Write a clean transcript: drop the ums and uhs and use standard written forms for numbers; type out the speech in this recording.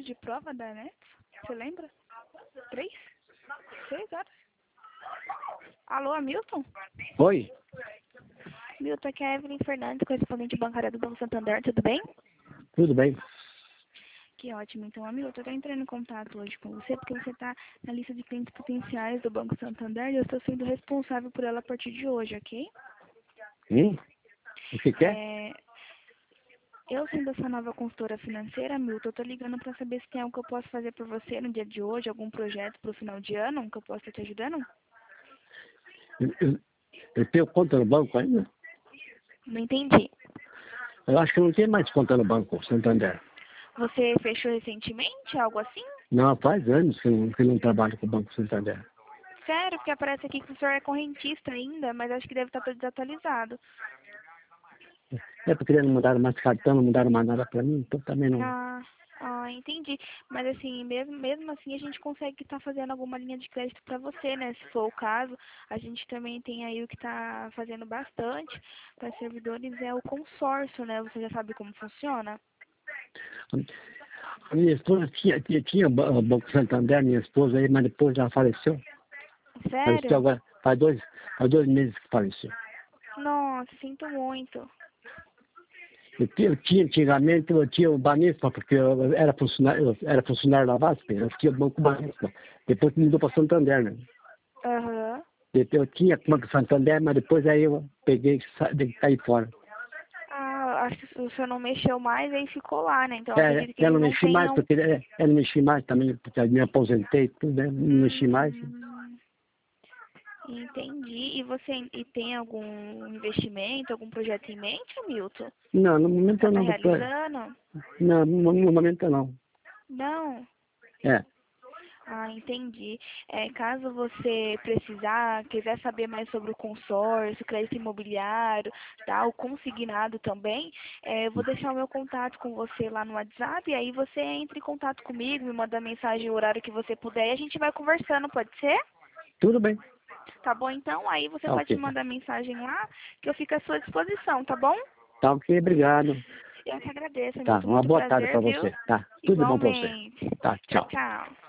de prova da NET? Você lembra? 3? 6 horas? Alô, Hamilton? Oi, Milton, aqui é a Evelyn Fernandes, correspondente bancária do Banco Santander, tudo bem? tudo bem? Que ótimo. Então, Hamilton, eu estou entrando em contato hoje com você porque você está na lista de clientes potenciais do Banco Santander e eu estou sendo responsável por ela a partir de hoje, ok? O que é? Eu, sendo essa nova consultora financeira, Milton, eu estou ligando para saber se tem algo que eu posso fazer por você no dia de hoje, algum projeto para o final de ano que eu possa estar te ajudando? Eu tenho conta no banco ainda? Não entendi. Eu acho que não tem mais conta no Banco Santander. Você fechou recentemente, algo assim? Não, faz anos que eu não trabalho com o Banco Santander. Sério, porque aparece aqui que o senhor é correntista ainda, mas acho que deve estar todo desatualizado. É porque eles não mudaram mais cartão, não mudaram mais nada pra mim, então também não. Entendi. Mas assim, mesmo assim a gente consegue estar fazendo alguma linha de crédito para você, né? Se for o caso, a gente também tem aí o que está fazendo bastante para servidores é o consórcio, né? Você já sabe como funciona? A minha esposa tinha o Banco Santander, minha esposa aí, mas depois ela faleceu. Faleceu Sério? agora, faz dois meses que faleceu. Nossa, sinto muito. Eu tinha antigamente, eu tinha o Banespa, porque eu era funcionário da VASP, eu tinha o Banco Banespa. Depois mudou para Santander, né? Aham. Eu tinha o Banco Santander, mas depois aí eu peguei e caí fora. Acho que o senhor não mexeu mais, aí ficou lá, né? Então acredito que Eu não eles não mexi mais, tenham. porque eu não mexi mais também, porque eu me aposentei, tudo, né? Não mexi mais. Entendi. E tem algum investimento, algum projeto em mente, Milton? Não, no momento Já eu está não, doutor. realizando? Não, no momento eu não. Não. É. Entendi. Caso você precisar, quiser saber mais sobre o consórcio, crédito imobiliário, tá? O consignado também, eu vou deixar o meu contato com você lá no WhatsApp, e aí você entra em contato comigo, me manda mensagem o horário que você puder, e a gente vai conversando, pode ser? Tudo bem. Tá bom, então? Aí você Tá pode ok. me mandar mensagem lá, que eu fico à sua disposição, tá bom? Tá ok, obrigado. Eu que agradeço, é Tá, muito, uma muito boa tarde prazer, para viu? você. Tá, tudo de bom para você. Igualmente. Tá, Tchau, tchau. tchau.